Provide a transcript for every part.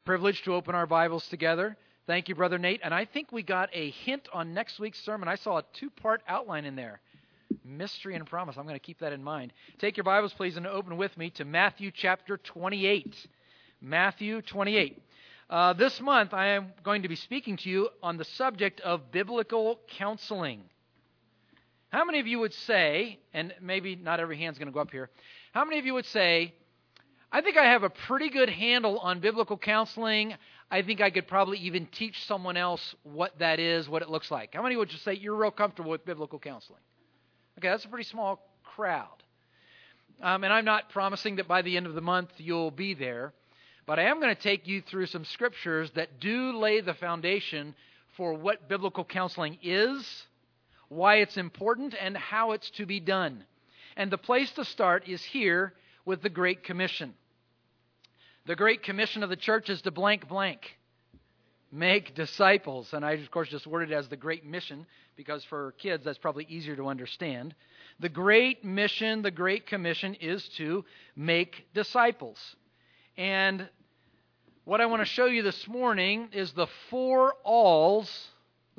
privilege to open our Bibles together. Thank you, Brother Nate. And I think we got a hint on next week's sermon. I saw a two-part outline in there. Mystery and promise. I'm going to keep that in mind. Take your Bibles, please, and open with me to Matthew chapter 28. Matthew 28. This month, I am going to be speaking to you on the subject of biblical counseling. How many of you would say, and maybe not every hand's going to go up here, how many of you would say, I think I have a pretty good handle on biblical counseling. I think I could probably even teach someone else what that is, what it looks like. How many would just say you're real comfortable with biblical counseling? Okay, that's a pretty small crowd. And I'm not promising that by the end of the month you'll be there, but I am going to take you through some scriptures that do lay the foundation for what biblical counseling is, why it's important, and how it's to be done. And the place to start is here with the Great Commission. The Great Commission of the church is to blank blank. Make disciples. And I, of course, just worded it as the Great Mission because for kids that's probably easier to understand. The Great Mission, the Great Commission is to make disciples. And what I want to show you this morning is the four alls,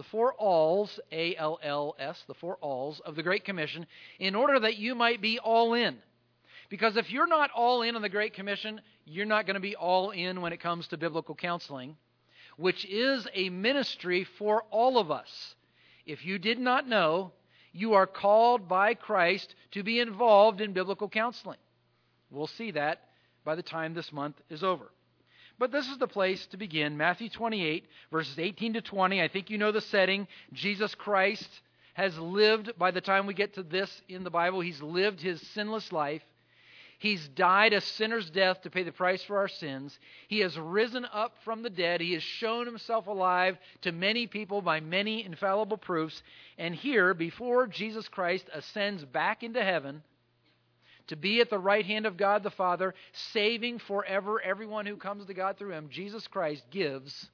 A-L-L-S, the four alls of the Great Commission in order that you might be all in. Because if you're not all in on the Great Commission, you're not going to be all in when it comes to biblical counseling, which is a ministry for all of us. If you did not know, you are called by Christ to be involved in biblical counseling. We'll see that by the time this month is over. But this is the place to begin. Matthew 28, verses 18 to 20. I think you know the setting. Jesus Christ has lived, by the time we get to this in the Bible, He's lived His sinless life. He's died a sinner's death to pay the price for our sins. He has risen up from the dead. He has shown Himself alive to many people by many infallible proofs. And here, before Jesus Christ ascends back into heaven to be at the right hand of God the Father, saving forever everyone who comes to God through Him, Jesus Christ gives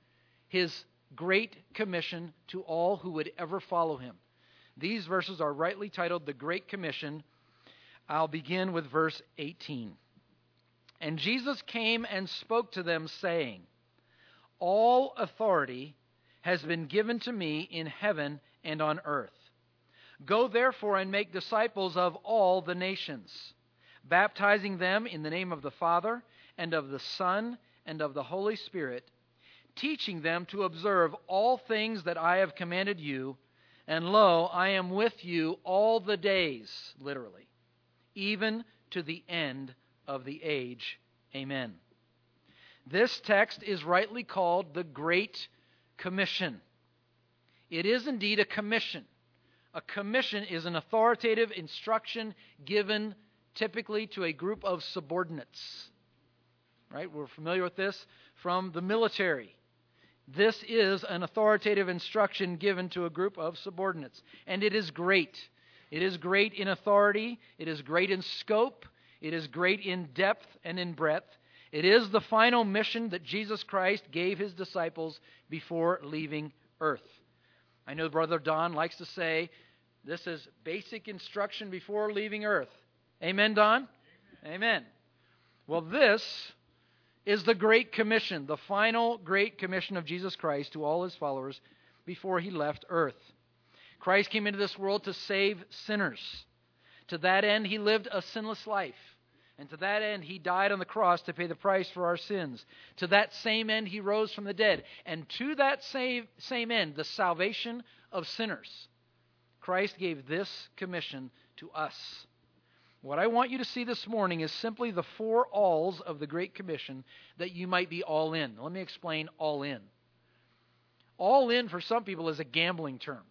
His great commission to all who would ever follow Him. These verses are rightly titled the Great Commission. I'll begin with verse 18. And Jesus came and spoke to them, saying, All authority has been given to me in heaven and on earth. Go therefore and make disciples of all the nations, baptizing them in the name of the Father and of the Son and of the Holy Spirit, teaching them to observe all things that I have commanded you. And lo, I am with you all the days, literally, even to the end of the age. Amen. This text is rightly called the Great Commission. It is indeed a commission. A commission is an authoritative instruction given typically to a group of subordinates. Right? We're familiar with this from the military. This is an authoritative instruction given to a group of subordinates. And it is great. It is great in authority. It is great in scope. It is great in depth and in breadth. It is the final mission that Jesus Christ gave His disciples before leaving earth. I know Brother Don likes to say, this is basic instruction before leaving earth. Amen, Don? Amen. Well, this is the Great Commission, the final Great Commission of Jesus Christ to all His followers before He left earth. Christ came into this world to save sinners. To that end, He lived a sinless life. And to that end, He died on the cross to pay the price for our sins. To that same end, He rose from the dead. And to that same end, the salvation of sinners, Christ gave this commission to us. What I want you to see this morning is simply the four alls of the Great Commission that you might be all in. Let me explain all in. All in for some people is a gambling term.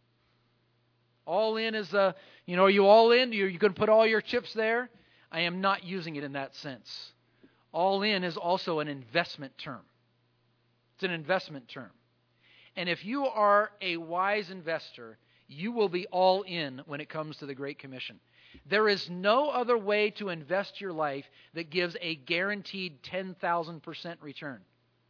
All in is are you all in? You're going to put all your chips there? I am not using it in that sense. All in is also an investment term. It's an investment term. And if you are a wise investor, you will be all in when it comes to the Great Commission. There is no other way to invest your life that gives a guaranteed 10,000% return.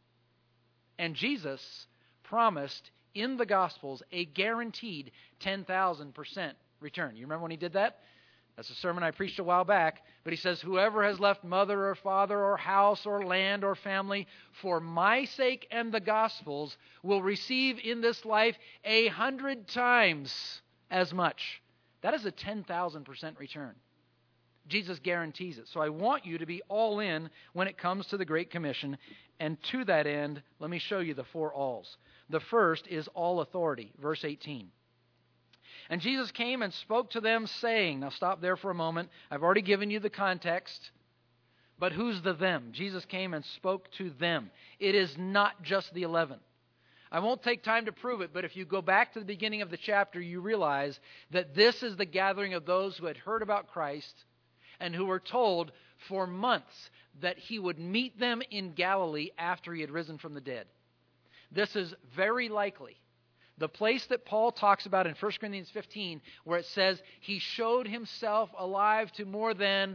And Jesus promised in the Gospels a guaranteed 10,000% return. You remember when He did that? That's a sermon I preached a while back. But he says, whoever has left mother or father or house or land or family for my sake and the gospel's will receive in this life 100 times as much. That is a 10,000% return. Jesus guarantees it. So I want you to be all in when it comes to the Great Commission. And to that end, let me show you the 4 alls. The first is all authority, verse 18. And Jesus came and spoke to them, saying, now stop there for a moment. I've already given you the context. But who's the them? Jesus came and spoke to them. It is not just the 11. I won't take time to prove it, but if you go back to the beginning of the chapter, you realize that this is the gathering of those who had heard about Christ and who were told for months that he would meet them in Galilee after he had risen from the dead. This is very likely the place that Paul talks about in 1 Corinthians 15, where it says he showed himself alive to more than...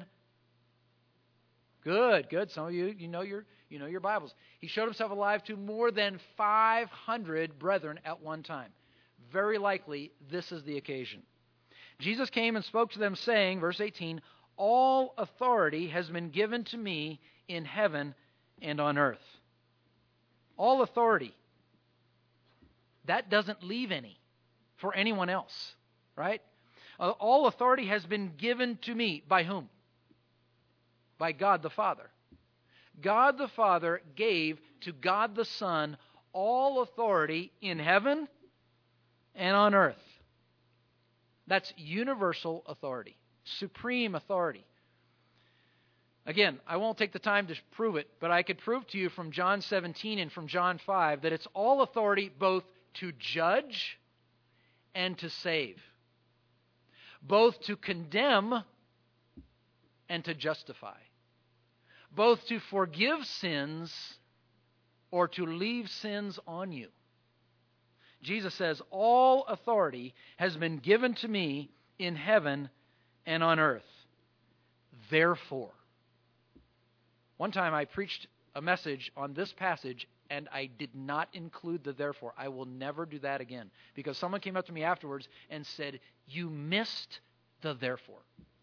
Good. Some of you, you know your Bibles. He showed himself alive to more than 500 brethren at one time. Very likely, this is the occasion. Jesus came and spoke to them, saying, verse 18, all authority has been given to me in heaven and on earth. All authority. That doesn't leave any for anyone else, right? All authority has been given to me. By whom? By God the Father. God the Father gave to God the Son all authority in heaven and on earth. That's universal authority, supreme authority. Again, I won't take the time to prove it, but I could prove to you from John 17 and from John 5 that it's all authority both to judge and to save, both to condemn and to justify, both to forgive sins or to leave sins on you. Jesus says, all authority has been given to me in heaven and on earth. Therefore. One time I preached a message on this passage and I did not include the therefore. I will never do that again. Because someone came up to me afterwards and said, you missed the therefore.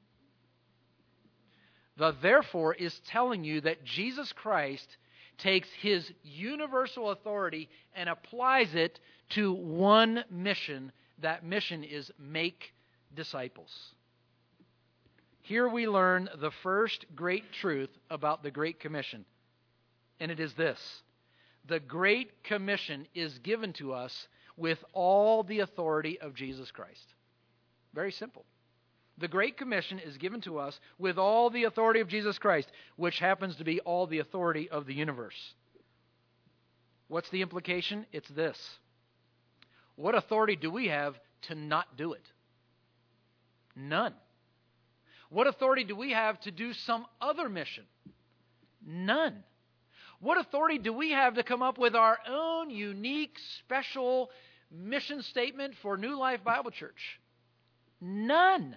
The therefore is telling you that Jesus Christ takes his universal authority and applies it to one mission. That mission is make disciples. Here we learn the first great truth about the Great Commission. And it is this. The Great Commission is given to us with all the authority of Jesus Christ. Very simple. The Great Commission is given to us with all the authority of Jesus Christ, which happens to be all the authority of the universe. What's the implication? It's this. What authority do we have to not do it? None. What authority do we have to do some other mission? None. What authority do we have to come up with our own unique, special mission statement for New Life Bible Church? None.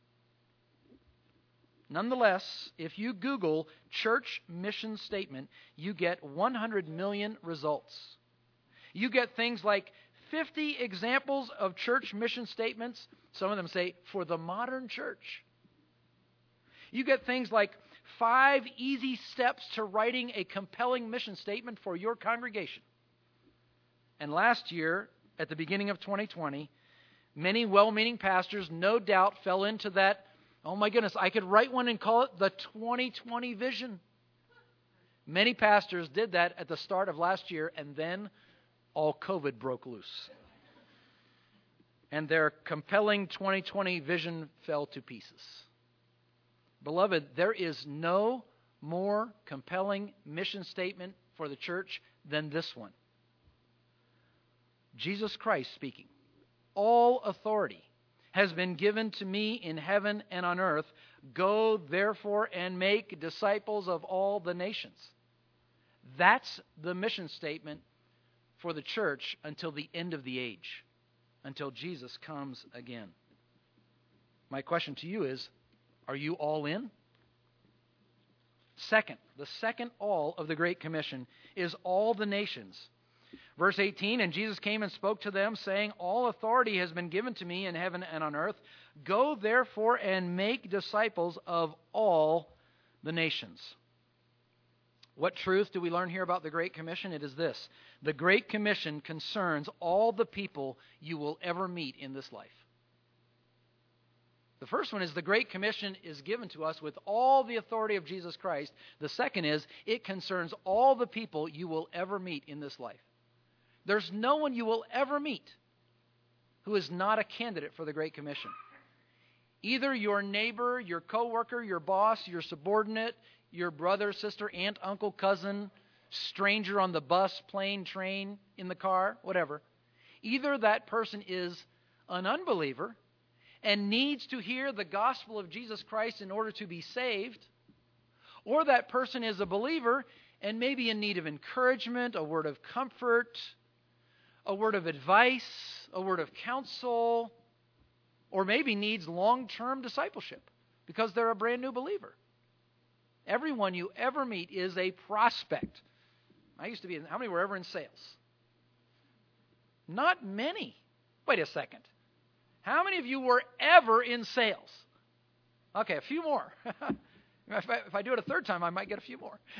Nonetheless, if you Google church mission statement, you get 100 million results. You get things like 50 examples of church mission statements. Some of them say, for the modern church. You get things like 5 easy steps to writing a compelling mission statement for your congregation. And last year, at the beginning of 2020, many well-meaning pastors no doubt fell into that, oh my goodness, I could write one and call it the 2020 vision. Many pastors did that at the start of last year, and then all COVID broke loose. And their compelling 2020 vision fell to pieces. Beloved, there is no more compelling mission statement for the church than this one. Jesus Christ speaking. All authority has been given to me in heaven and on earth. Go, therefore, and make disciples of all the nations. That's the mission statement for the church until the end of the age, until Jesus comes again. My question to you is, are you all in? Second, the second all of the Great Commission is all the nations. Verse 18, and Jesus came and spoke to them, saying, all authority has been given to me in heaven and on earth. Go therefore and make disciples of all the nations. What truth do we learn here about the Great Commission? It is this. The Great Commission concerns all the people you will ever meet in this life. The first one is the Great Commission is given to us with all the authority of Jesus Christ. The second is it concerns all the people you will ever meet in this life. There's no one you will ever meet who is not a candidate for the Great Commission. Either your neighbor, your coworker, your boss, your subordinate, your brother, sister, aunt, uncle, cousin, stranger on the bus, plane, train, in the car, whatever. Either that person is an unbeliever and needs to hear the gospel of Jesus Christ in order to be saved, or that person is a believer and maybe in need of encouragement, a word of comfort, a word of advice, a word of counsel, or maybe needs long-term discipleship because they're a brand new believer. Everyone you ever meet is a prospect. I used to be, how many were ever in sales? Not many. Wait a second. How many of you were ever in sales? Okay, a few more. If I do it a third time, I might get a few more.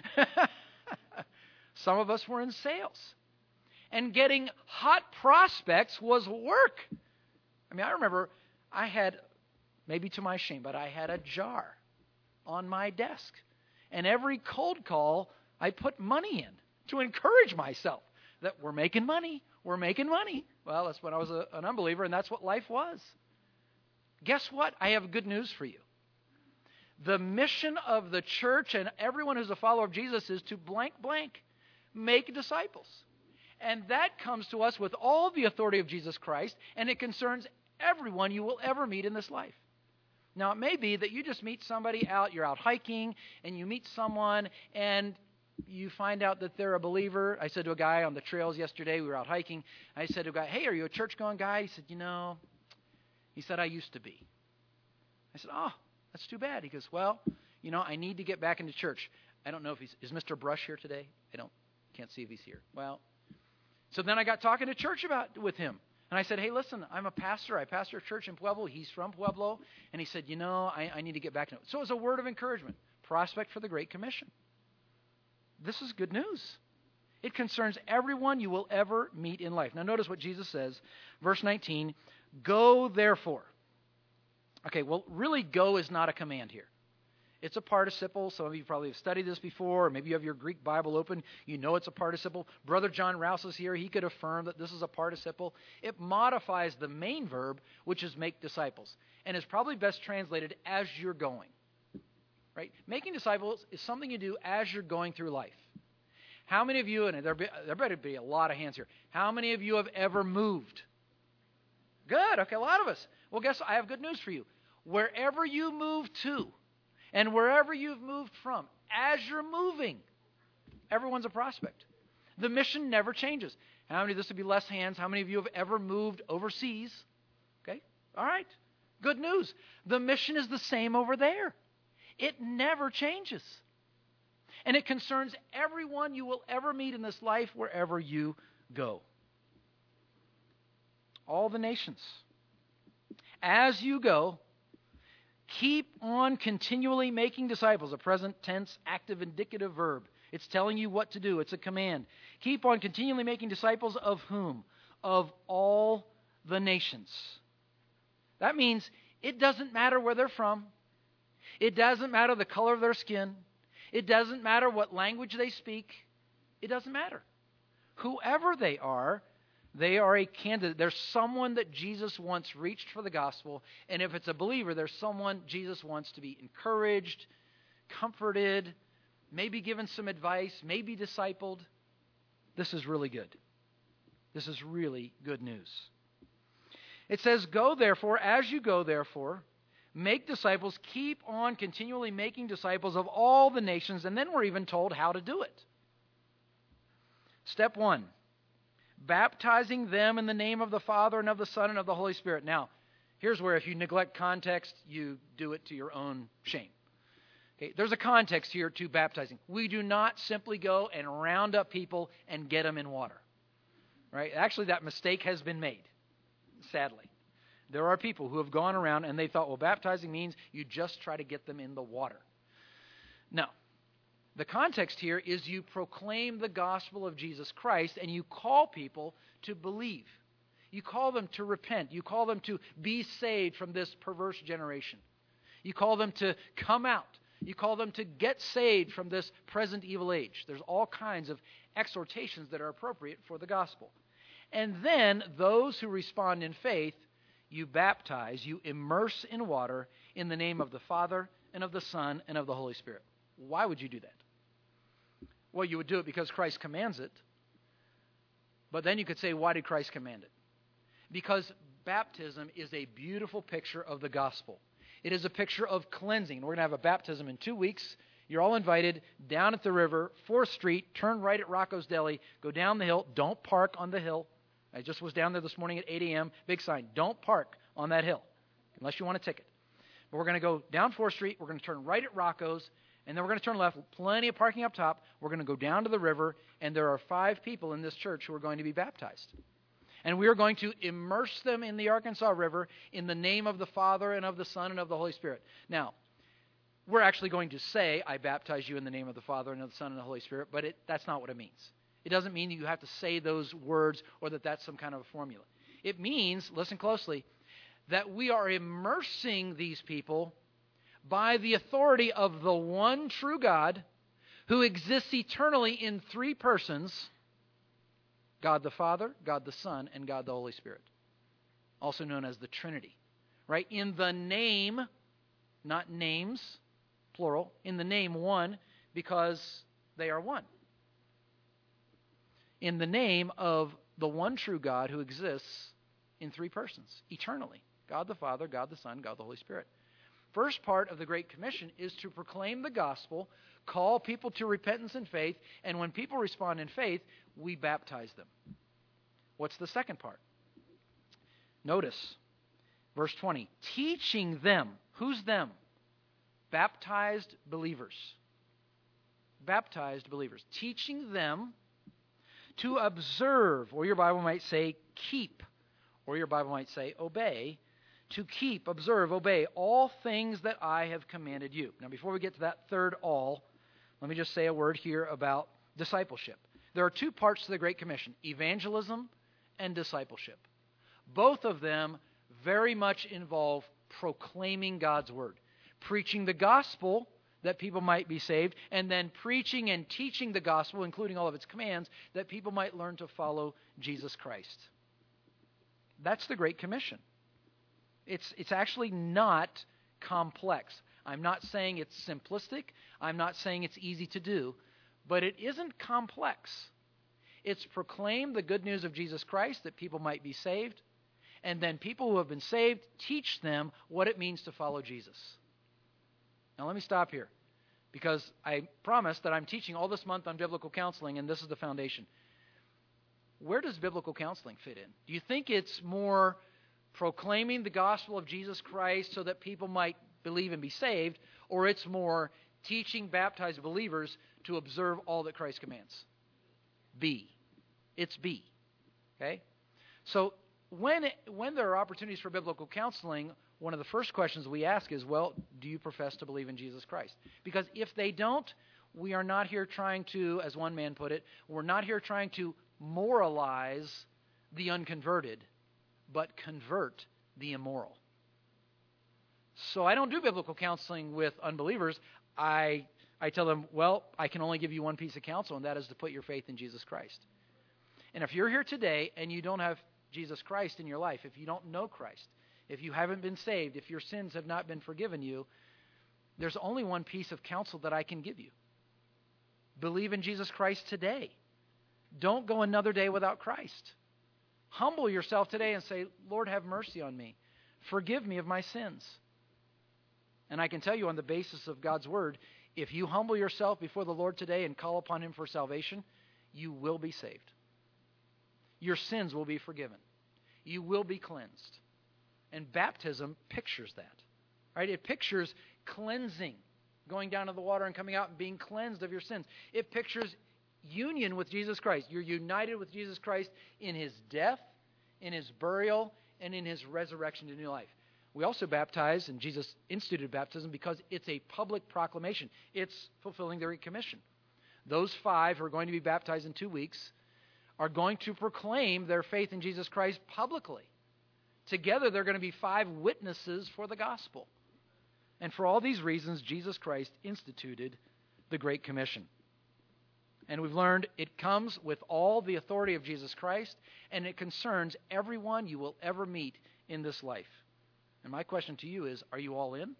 Some of us were in sales. And getting hot prospects was work. I mean, I remember I had, maybe to my shame, but I had a jar on my desk. And every cold call, I put money in to encourage myself that we're making money. We're making money. Well, that's when I was an unbeliever, and that's what life was. Guess what? I have good news for you. The mission of the church and everyone who's a follower of Jesus is to blank, blank, make disciples. And that comes to us with all the authority of Jesus Christ, and it concerns everyone you will ever meet in this life. Now, it may be that you just meet somebody out, you're out hiking, and you meet someone, and you find out that they're a believer. I said to a guy on the trails yesterday, we were out hiking, I said to a guy, hey, are you a church-going guy? He said, he said, I used to be. I said, oh, that's too bad. He goes, well, I need to get back into church. I don't know if is Mr. Brush here today? Can't see if he's here. Well, so then I got talking to church with him. And I said, hey, listen, I'm a pastor. I pastor a church in Pueblo. He's from Pueblo. And he said, I need to get back to it. So it was a word of encouragement. Prospect for the Great Commission. This is good news. It concerns everyone you will ever meet in life. Now notice what Jesus says. Verse 19, go therefore. Okay, well, really go is not a command here. It's a participle. Some of you probably have studied this before, or maybe you have your Greek Bible open. You know it's a participle. Brother John Rouse is here. He could affirm that this is a participle. It modifies the main verb, which is make disciples, and is probably best translated as you're going. Right? Making disciples is something you do as you're going through life. How many of you, and there better be a lot of hands here, how many of you have ever moved? Good. Okay, a lot of us. Well, guess what? I have good news for you. Wherever you move to, and wherever you've moved from, as you're moving, everyone's a prospect. The mission never changes. How many, this would be less hands, how many of you have ever moved overseas? Okay, all right. Good news. The mission is the same over there. It never changes. And it concerns everyone you will ever meet in this life wherever you go. All the nations. As you go, keep on continually making disciples, a present tense, active, indicative verb. It's telling you what to do. It's a command. Keep on continually making disciples of whom? Of all the nations. That means it doesn't matter where they're from. It doesn't matter the color of their skin. It doesn't matter what language they speak. It doesn't matter. Whoever they are a candidate. There's someone that Jesus wants reached for the gospel. And if it's a believer, there's someone Jesus wants to be encouraged, comforted, maybe given some advice, maybe discipled. This is really good. This is really good news. It says, go therefore, as you go therefore, make disciples, keep on continually making disciples of all the nations, and then we're even told how to do it. Step 1, baptizing them in the name of the Father and of the Son and of the Holy Spirit. Now, here's where if you neglect context, you do it to your own shame. Okay, there's a context here to baptizing. We do not simply go and round up people and get them in water. Right? Actually, that mistake has been made, sadly. There are people who have gone around and they thought, well, baptizing means you just try to get them in the water. No. The context here is you proclaim the gospel of Jesus Christ and you call people to believe. You call them to repent. You call them to be saved from this perverse generation. You call them to come out. You call them to get saved from this present evil age. There's all kinds of exhortations that are appropriate for the gospel. And then those who respond in faith, you baptize, you immerse in water in the name of the Father and of the Son and of the Holy Spirit. Why would you do that? Well, you would do it because Christ commands it. But then you could say, why did Christ command it? Because baptism is a beautiful picture of the gospel. It is a picture of cleansing. We're going to have a baptism in 2 weeks. You're all invited down at the river, 4th Street, turn right at Rocco's Deli, go down the hill. Don't park on the hill. I just was down there this morning at 8 a.m. Big sign, don't park on that hill unless you want a ticket. But we're going to go down 4th Street. We're going to turn right at Rocco's, and then we're going to turn left. Plenty of parking up top. We're going to go down to the river, and there are 5 people in this church who are going to be baptized. And we are going to immerse them in the Arkansas River in the name of the Father and of the Son and of the Holy Spirit. Now, we're actually going to say, I baptize you in the name of the Father and of the Son and the Holy Spirit, but that's not what it means. It doesn't mean that you have to say those words or that that's some kind of a formula. It means, listen closely, that we are immersing these people by the authority of the one true God who exists eternally in 3 persons, God the Father, God the Son, and God the Holy Spirit, also known as the Trinity. Right? In the name, not names, plural, in the name one, because they are one. In the name of the one true God who exists in 3 persons, eternally. God the Father, God the Son, God the Holy Spirit. First part of the Great Commission is to proclaim the gospel, call people to repentance and faith, and when people respond in faith, we baptize them. What's the second part? Notice, verse 20, teaching them. Who's them? Baptized believers. Baptized believers. Teaching them to observe, or your Bible might say keep, or your Bible might say obey, to keep, observe, obey all things that I have commanded you. Now, before we get to that third all, let me just say a word here about discipleship. There are 2 parts to the Great Commission, evangelism and discipleship. Both of them very much involve proclaiming God's word, preaching the gospel that people might be saved, and then preaching and teaching the gospel, including all of its commands, that people might learn to follow Jesus Christ. That's the Great Commission. It's actually not complex. I'm not saying it's simplistic. I'm not saying it's easy to do, but it isn't complex. It's proclaim the good news of Jesus Christ that people might be saved, and then people who have been saved, teach them what it means to follow Jesus. Now let me stop here, because I promised that I'm teaching all this month on biblical counseling, and this is the foundation. Where does biblical counseling fit in? Do you think it's more proclaiming the gospel of Jesus Christ so that people might believe and be saved, or it's more teaching baptized believers to observe all that Christ commands? B. It's B. Okay? So when there are opportunities for biblical counseling, one of the first questions we ask is, well, do you profess to believe in Jesus Christ? Because if they don't, we are not here trying to, as one man put it, we're not here trying to moralize the unconverted, but convert the immoral. So I don't do biblical counseling with unbelievers. I tell them, well, I can only give you one piece of counsel, and that is to put your faith in Jesus Christ. And if you're here today and you don't have Jesus Christ in your life, if you don't know Christ, if you haven't been saved, if your sins have not been forgiven you, there's only one piece of counsel that I can give you. Believe in Jesus Christ today. Don't go another day without Christ. Humble yourself today and say, Lord, have mercy on me. Forgive me of my sins. And I can tell you on the basis of God's word, if you humble yourself before the Lord today and call upon Him for salvation, you will be saved. Your sins will be forgiven. You will be cleansed. And baptism pictures that. Right? It pictures cleansing, going down to the water and coming out and being cleansed of your sins. It pictures union with Jesus Christ. You're united with Jesus Christ in His death, in His burial, and in His resurrection to new life. We also baptize, and Jesus instituted baptism because it's a public proclamation. It's fulfilling the Great Commission. Those 5 who are going to be baptized in 2 weeks are going to proclaim their faith in Jesus Christ publicly. Together, they're going to be 5 witnesses for the gospel. And for all these reasons, Jesus Christ instituted the Great Commission. And we've learned it comes with all the authority of Jesus Christ, and it concerns everyone you will ever meet in this life. And my question to you is, are you all in?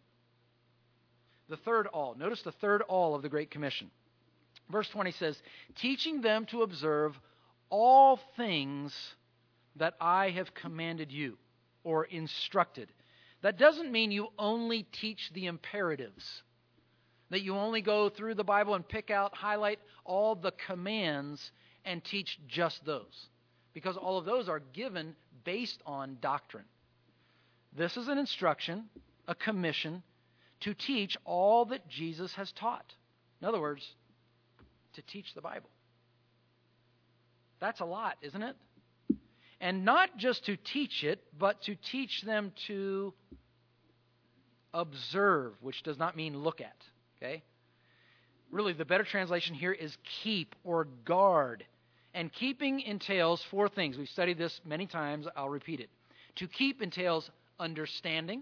The third all. Notice the third all of the Great Commission. Verse 20 says, teaching them to observe all things that I have commanded you, or instructed. That doesn't mean you only teach the imperatives, that you only go through the Bible and pick out, highlight all the commands and teach just those, because all of those are given based on doctrine. This is an instruction, a commission, to teach all that Jesus has taught. In other words, to teach the Bible. That's a lot, isn't it? And not just to teach it, but to teach them to observe, which does not mean look at. Okay? Really, the better translation here is keep or guard. And keeping entails 4 things. We've studied this many times. I'll repeat it. To keep entails understanding,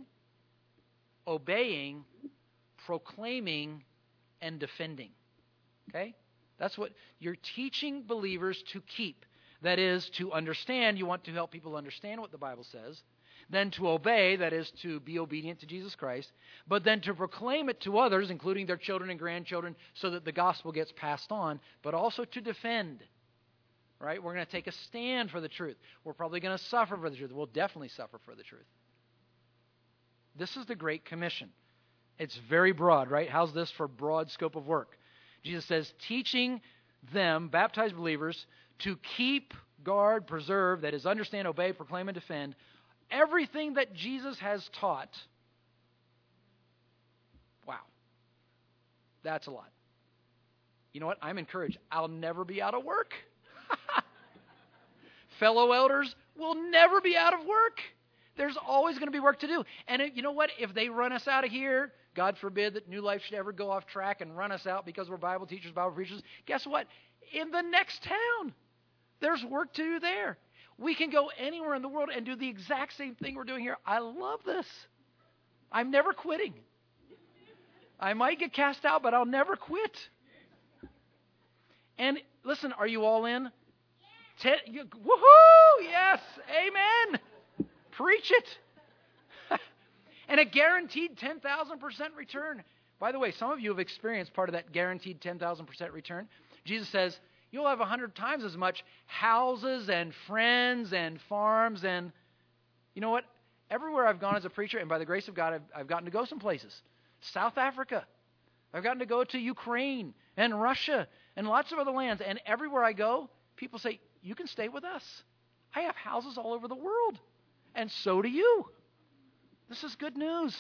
obeying, proclaiming, and defending. Okay? That's what you're teaching believers to keep. That is, to understand. You want to help people understand what the Bible says. Then to obey, that is, to be obedient to Jesus Christ. But then to proclaim it to others, including their children and grandchildren, so that the gospel gets passed on. But also to defend. Right? We're going to take a stand for the truth. We're probably going to suffer for the truth. We'll definitely suffer for the truth. This is the Great Commission. It's very broad, right? How's this for broad scope of work? Jesus says, teaching them, baptized believers, to keep, guard, preserve, that is, understand, obey, proclaim, and defend everything that Jesus has taught. Wow. That's a lot. You know what? I'm encouraged. I'll never be out of work. Fellow elders will never be out of work. There's always going to be work to do. And you know what? If they run us out of here, God forbid that New Life should ever go off track and run us out because we're Bible teachers, Bible preachers, guess what? In the next town, there's work to do there. We can go anywhere in the world and do the exact same thing we're doing here. I love this. I'm never quitting. I might get cast out, but I'll never quit. And listen, are you all in? Woohoo! Yes! Amen! Preach it! And a guaranteed 10,000% return. By the way, some of you have experienced part of that guaranteed 10,000% return. Jesus says, you'll have 100 times as much houses and friends and farms. And you know what? Everywhere I've gone as a preacher, and by the grace of God, I've gotten to go some places. South Africa. I've gotten to go to Ukraine and Russia and lots of other lands. And everywhere I go, people say, you can stay with us. I have houses all over the world. And so do you. This is good news.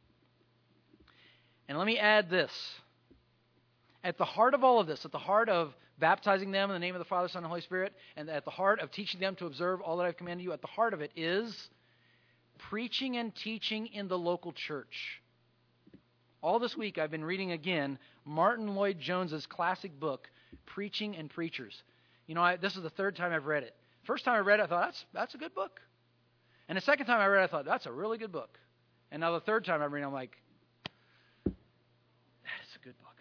And let me add this. At the heart of all of this, at the heart of baptizing them in the name of the Father, Son, and Holy Spirit, and at the heart of teaching them to observe all that I've commanded you, at the heart of it is preaching and teaching in the local church. All this week I've been reading again Martin Lloyd-Jones's classic book, Preaching and Preachers. You know, this is the 3rd time I've read it. First time I read it, I thought, that's a good book. And the second time I read it, I thought, that's a really good book. And now the 3rd time I'm reading it, I'm like, that is a good book.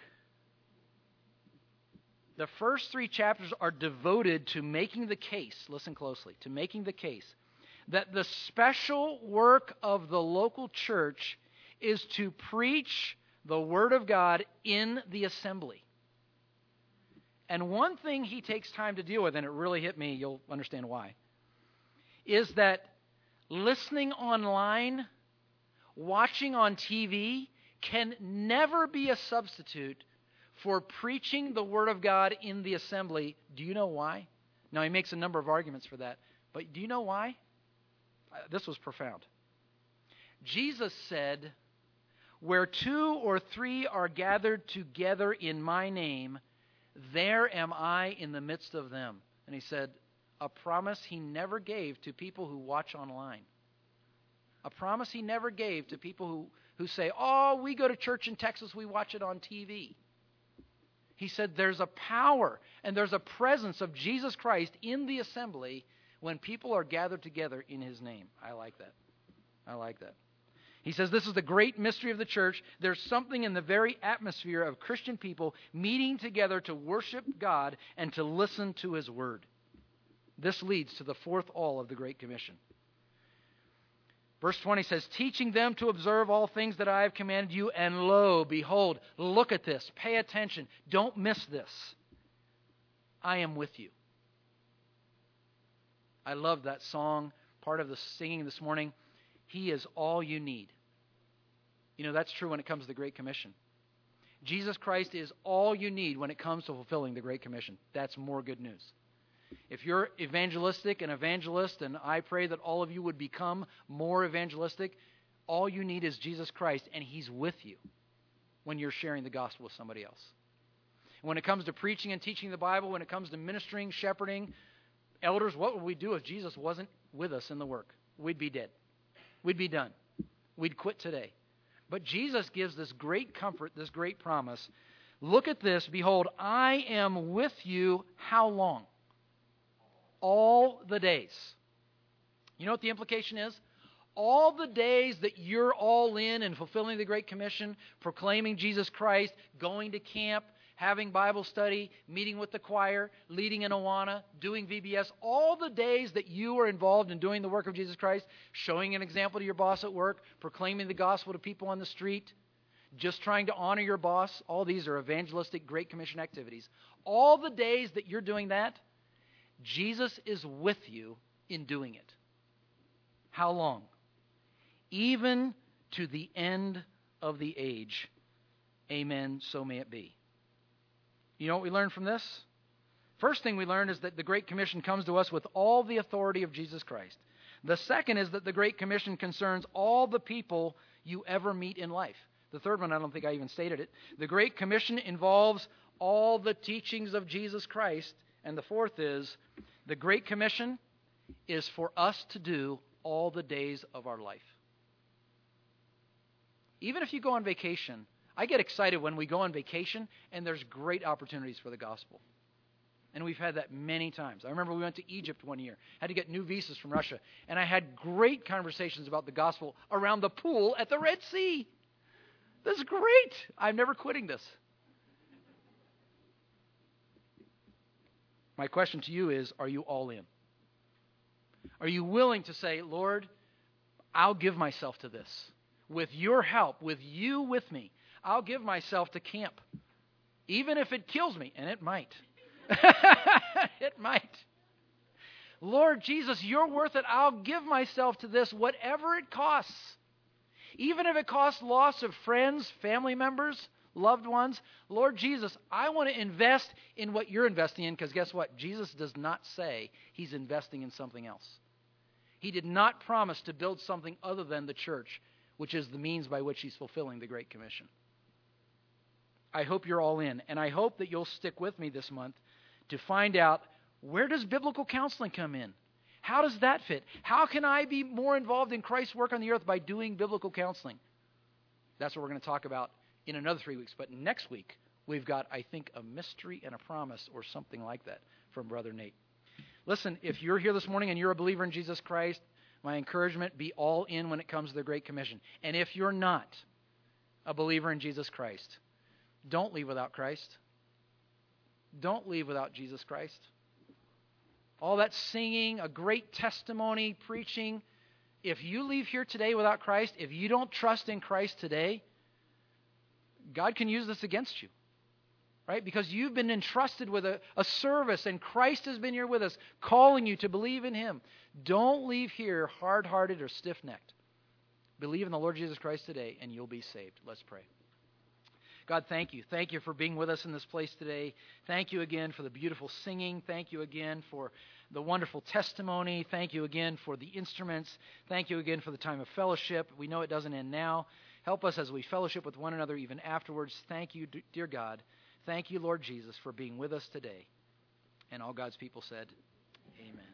The first 3 chapters are devoted to making the case, listen closely, to making the case that the special work of the local church is to preach the Word of God in the assembly. And one thing he takes time to deal with, and it really hit me, you'll understand why, is that listening online, watching on TV, can never be a substitute for preaching the Word of God in the assembly. Do you know why? Now, he makes a number of arguments for that. But do you know why? This was profound. Jesus said, where 2 or 3 are gathered together in my name, there am I in the midst of them. And he said, a promise he never gave to people who watch online. A promise he never gave to people who say, oh, we go to church in Texas, we watch it on TV. He said there's a power and there's a presence of Jesus Christ in the assembly when people are gathered together in his name. I like that. I like that. He says this is the great mystery of the church. There's something in the very atmosphere of Christian people meeting together to worship God and to listen to his word. This leads to the fourth all of the Great Commission. Verse 20 says, teaching them to observe all things that I have commanded you, and lo, behold, look at this, pay attention, don't miss this. I am with you. I love that song, part of the singing this morning. He is all you need. You know, that's true when it comes to the Great Commission. Jesus Christ is all you need when it comes to fulfilling the Great Commission. That's more good news. If you're evangelistic, an evangelist, and I pray that all of you would become more evangelistic, all you need is Jesus Christ, and he's with you when you're sharing the gospel with somebody else. When it comes to preaching and teaching the Bible, when it comes to ministering, shepherding, elders, what would we do if Jesus wasn't with us in the work? We'd be dead. We'd be done. We'd quit today. But Jesus gives this great comfort, this great promise. Look at this. Behold, I am with you how long? All the days. You know what the implication is? All the days that you're all in and fulfilling the Great Commission, proclaiming Jesus Christ, going to camp, having Bible study, meeting with the choir, leading in Awana, doing VBS, all the days that you are involved in doing the work of Jesus Christ, showing an example to your boss at work, proclaiming the gospel to people on the street, just trying to honor your boss, all these are evangelistic Great Commission activities. All the days that you're doing that, Jesus is with you in doing it. How long? Even to the end of the age. Amen, so may it be. You know what we learn from this? First thing we learn is that the Great Commission comes to us with all the authority of Jesus Christ. The second is that the Great Commission concerns all the people you ever meet in life. The third one, I don't think I even stated it. The Great Commission involves all the teachings of Jesus Christ. And the fourth is, the Great Commission is for us to do all the days of our life. Even if you go on vacation, I get excited when we go on vacation and there's great opportunities for the gospel. And we've had that many times. I remember we went to Egypt one year, had to get new visas from Russia, and I had great conversations about the gospel around the pool at the Red Sea. This is great. I'm never quitting this. My question to you is, are you all in? Are you willing to say, Lord, I'll give myself to this. With your help, with you with me, I'll give myself to camp. Even if it kills me, and it might. It might. Lord Jesus, you're worth it. I'll give myself to this, whatever it costs. Even if it costs loss of friends, family members, loved ones. Lord Jesus, I want to invest in what you're investing in, because guess what? Jesus does not say he's investing in something else. He did not promise to build something other than the church, which is the means by which he's fulfilling the Great Commission. I hope you're all in, and I hope that you'll stick with me this month to find out, where does biblical counseling come in? How does that fit? How can I be more involved in Christ's work on the earth by doing biblical counseling? That's what we're going to talk about in another 3 weeks. But next week, we've got, I think, a mystery and a promise or something like that from Brother Nate. Listen, if you're here this morning and you're a believer in Jesus Christ, my encouragement, be all in when it comes to the Great Commission. And if you're not a believer in Jesus Christ, don't leave without Christ. Don't leave without Jesus Christ. All that singing, a great testimony, preaching. If you leave here today without Christ, if you don't trust in Christ today, God can use this against you. Right? Because you've been entrusted with a service, and Christ has been here with us, calling you to believe in Him. Don't leave here hard-hearted or stiff-necked. Believe in the Lord Jesus Christ today, and you'll be saved. Let's pray. God, thank you. Thank you for being with us in this place today. Thank you again for the beautiful singing. Thank you again for the wonderful testimony. Thank you again for the instruments. Thank you again for the time of fellowship. We know it doesn't end now. Help us as we fellowship with one another even afterwards. Thank you, dear God. Thank you, Lord Jesus, for being with us today. And all God's people said, amen.